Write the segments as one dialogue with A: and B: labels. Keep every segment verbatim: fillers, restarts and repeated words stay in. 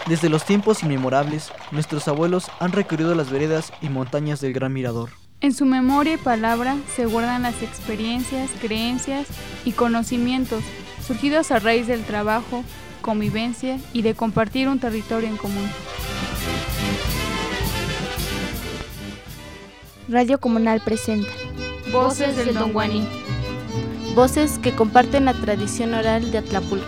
A: Desde los tiempos inmemorables, nuestros abuelos han recorrido las veredas y montañas del Gran Mirador.
B: En su memoria y palabra se guardan las experiencias, creencias y conocimientos surgidos a raíz del trabajo, convivencia y de compartir un territorio en común.
C: Radio Comunal presenta
B: Voces del Don Guaní.
C: Voces que comparten la tradición oral de Atlapulco.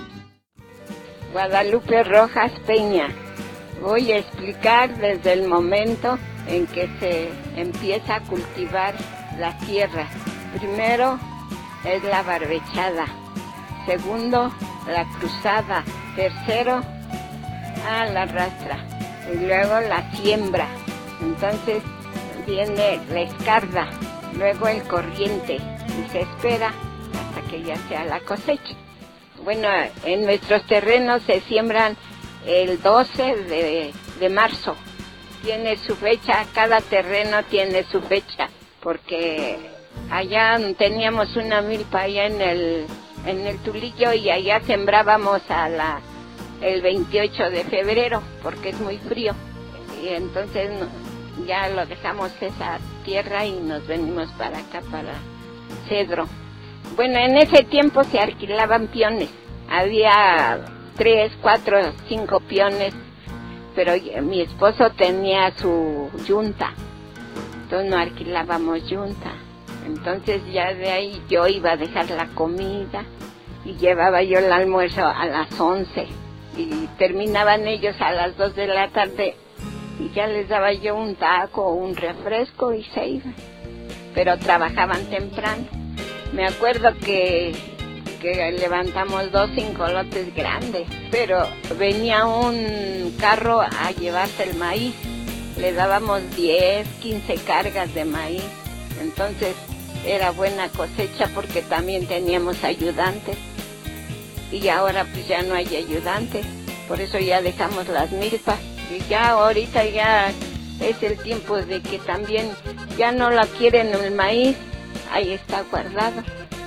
D: Guadalupe Rojas Peña. Voy a explicar desde el momento en que se empieza a cultivar la tierra. Primero es la barbechada, segundo la cruzada, tercero a la rastra y luego la siembra. Entonces viene la escarda, luego el corriente y se espera hasta que ya sea la cosecha. Bueno, en nuestros terrenos se siembran el doce de, de marzo. Tiene su fecha, cada terreno tiene su fecha, porque allá teníamos una milpa allá en el, en el Tulillo y allá sembrábamos a la, el veintiocho de febrero, porque es muy frío. Y entonces ya lo dejamos esa tierra y nos venimos para acá, para Cedro. Bueno, en ese tiempo se alquilaban piones, había tres, cuatro, cinco piones, pero mi esposo tenía su yunta, entonces no alquilábamos yunta. Entonces ya de ahí yo iba a dejar la comida y llevaba yo el almuerzo a las once y terminaban ellos a las dos de la tarde y ya les daba yo un taco o un refresco y se iban, pero trabajaban temprano. Me acuerdo que, que levantamos dos cincolotes grandes, pero venía un carro a llevarse el maíz. Le dábamos diez, quince cargas de maíz. Entonces era buena cosecha porque también teníamos ayudantes. Y ahora pues ya no hay ayudantes, por eso ya dejamos las milpas. Y ya ahorita ya es el tiempo de que también ya no la quieren el maíz. Ahí está guardado.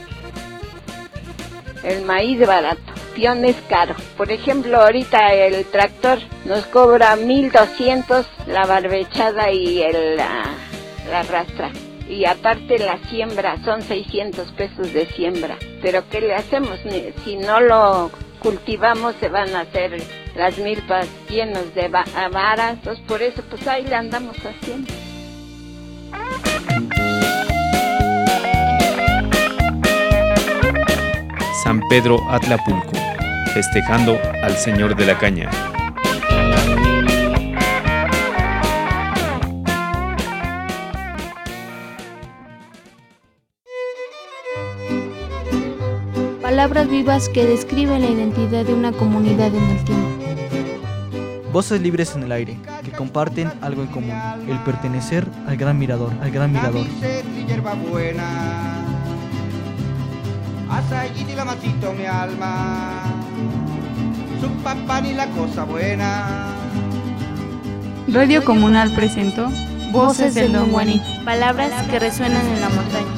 D: El maíz barato, piones caro. Por ejemplo, ahorita el tractor nos cobra mil doscientos la barbechada y el, la, la rastra. Y aparte la siembra, son seiscientos pesos de siembra. Pero ¿qué le hacemos? Si no lo cultivamos se van a hacer las milpas llenos de varas. Entonces por eso pues ahí le andamos haciendo.
E: San Pedro Atlapulco, festejando al Señor de la Caña.
C: Palabras vivas que describen la identidad de una comunidad en el tiempo.
A: Voces libres en el aire, que comparten algo en común, el pertenecer al Gran Mirador, al Gran Mirador.
F: Asayiti la matito mi alma, su papá ni la cosa buena.
B: Radio Comunal presentó Voces del Don Guaní.
C: Palabras que resuenan en la montaña.